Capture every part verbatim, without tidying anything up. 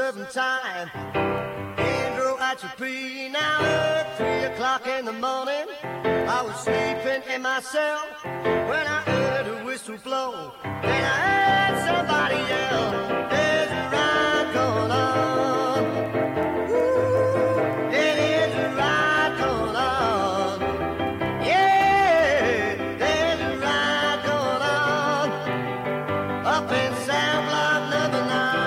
serving time. Andrew at your P now at three o'clock in the morning. I was sleeping in my cell when I heard a whistle blow. Then I heard somebody yell, there's a ride going on. Ooh, there's a ride going on. Yeah, there's a ride going on up in Sound Block number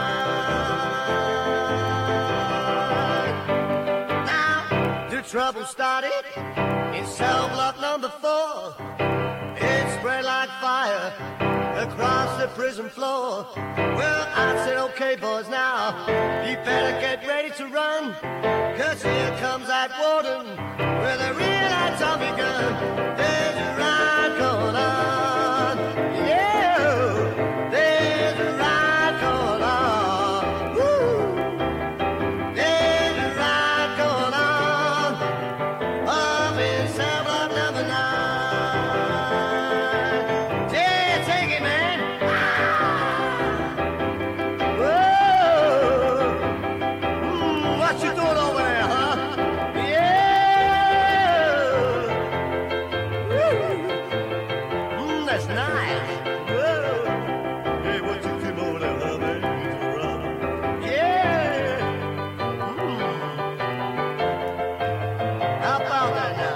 nine. Now the trouble started in cell block number four. It spread like fire across the prison floor. Well, I said, okay, boys, now you better get ready to run, 'cause here comes that warden with a real atomic gun. There's a ride going on. Yeah, there's a ride going on. Woo. There's a ride going on up in cell block number nine. Yeah, take it, man. Ah. Whoa. Mm, what you doing over there, huh? Yeah. Woo. Mm, that's nice. Whoa. Hey, what you came over there, huh, man? It's around. Yeah. Mm. How about that now?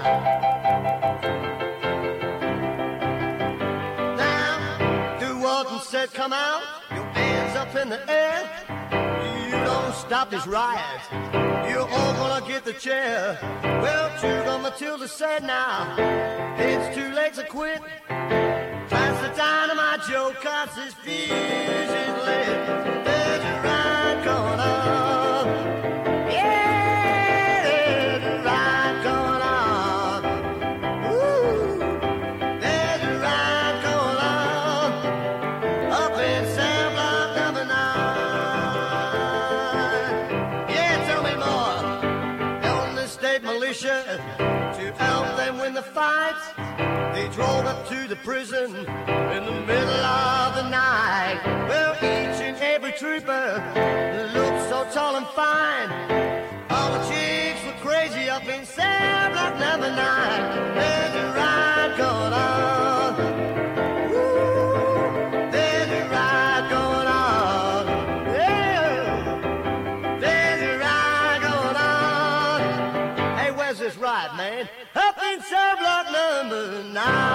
Now, the warden said, come out, your hands up in the air. You don't stop this riot, you're all gonna get the chair. Well, Sugar Matilda said, now, it's too late to quit. Pass the dynamite, Joe, 'cause this fuse is lit. There's a ride going on. Yeah, there's a ride going on. Ooh, there's a ride going on up in Sam Block number nine. Yeah, tell me more. On the state militia to help them win the fight. They drove up to the prison in the middle of the night. Well, each and every trooper looked so tall and fine. All the chicks were crazy up in cell block number nine. There's a ride going on. Woo, there's a ride going on. Yeah, there's a ride going on. Hey, where's this ride, man? Up in cell block number nine.